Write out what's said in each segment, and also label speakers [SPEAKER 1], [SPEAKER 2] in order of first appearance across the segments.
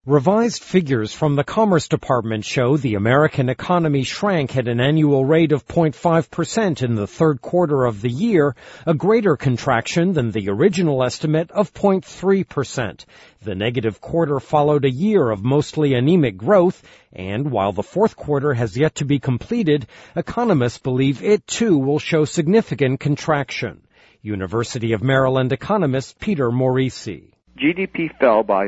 [SPEAKER 1] Revised figures from the Commerce Department show the American economy shrank at an annual rate of 0.5% in the third quarter of the year, a greater contraction than the original estimate of 0.3%. The negative quarter followed a year of mostly anemic growth, and while the fourth quarter has yet to be completed, economists believe it too will show significant contraction. University of Maryland economist Peter Morici.
[SPEAKER 2] GDP fell by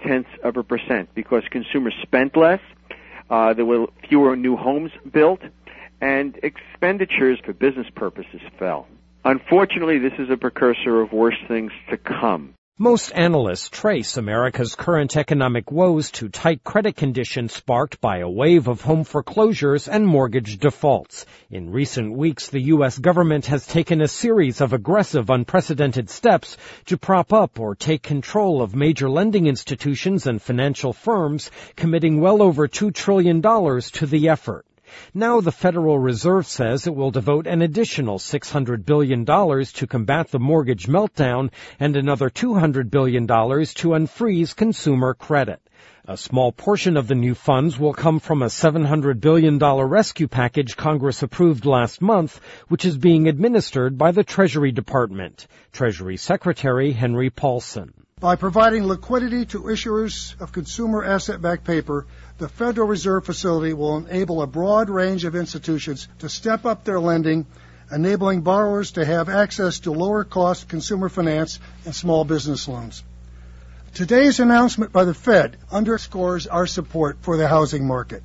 [SPEAKER 2] 0.5% because consumers spent less, there were fewer new homes built, and expenditures for business purposes fell. Unfortunately, this is a precursor of worse things to come.
[SPEAKER 1] Most analysts trace America's current economic woes to tight credit conditions sparked by a wave of home foreclosures and mortgage defaults. In recent weeks, the U.S. government has taken a series of aggressive, unprecedented steps to prop up or take control of major lending institutions and financial firms, committing well over $2 trillion to the effort. Now the Federal Reserve says it will devote an additional $600 billion to combat the mortgage meltdown and another $200 billion to unfreeze consumer credit. A small portion of the new funds will come from a $700 billion rescue package Congress approved last month, which is being administered by the Treasury Department. Treasury Secretary Henry Paulson.
[SPEAKER 3] By providing liquidity to issuers of consumer asset-backed paper, the Federal Reserve Facility will enable a broad range of institutions to step up their lending, enabling borrowers to have access to lower-cost consumer finance and small business loans. Today's announcement by the Fed underscores our support for the housing market.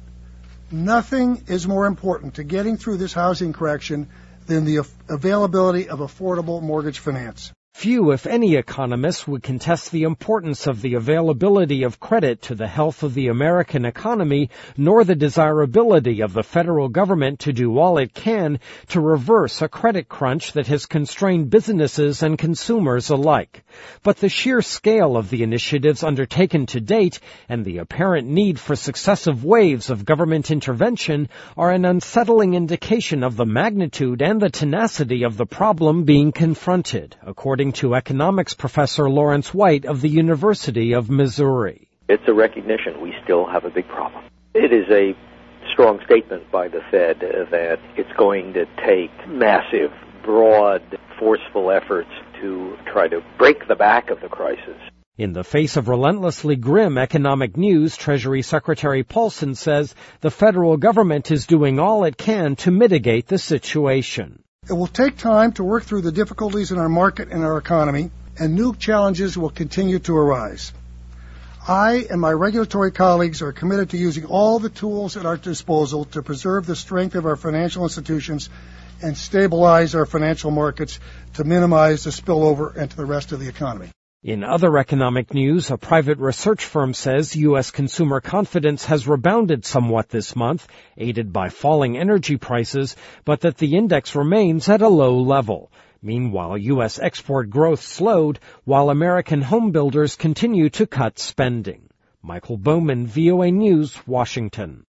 [SPEAKER 3] Nothing is more important to getting through this housing correction than the availability of affordable mortgage finance.
[SPEAKER 1] Few, if any, economists would contest the importance of the availability of credit to the health of the American economy, nor the desirability of the federal government to do all it can to reverse a credit crunch that has constrained businesses and consumers alike. But the sheer scale of the initiatives undertaken to date and the apparent need for successive waves of government intervention are an unsettling indication of the magnitude and the tenacity of the problem being confronted, according to economics professor Lawrence White of the University of Missouri.
[SPEAKER 4] It's a recognition we still have a big problem. It is a strong statement by the Fed that it's going to take massive, broad, forceful efforts to try to break the back of the crisis.
[SPEAKER 1] In the face of relentlessly grim economic news, Treasury Secretary Paulson says the federal government is doing all it can to mitigate the situation.
[SPEAKER 3] It will take time to work through the difficulties in our market and our economy, and new challenges will continue to arise. I and my regulatory colleagues are committed to using all the tools at our disposal to preserve the strength of our financial institutions and stabilize our financial markets to minimize the spillover into the rest of the economy.
[SPEAKER 1] In other economic news, a private research firm says U.S. consumer confidence has rebounded somewhat this month, aided by falling energy prices, but that the index remains at a low level. Meanwhile, U.S. export growth slowed, while American home builders continue to cut spending. Michael Bowman, VOA News, Washington.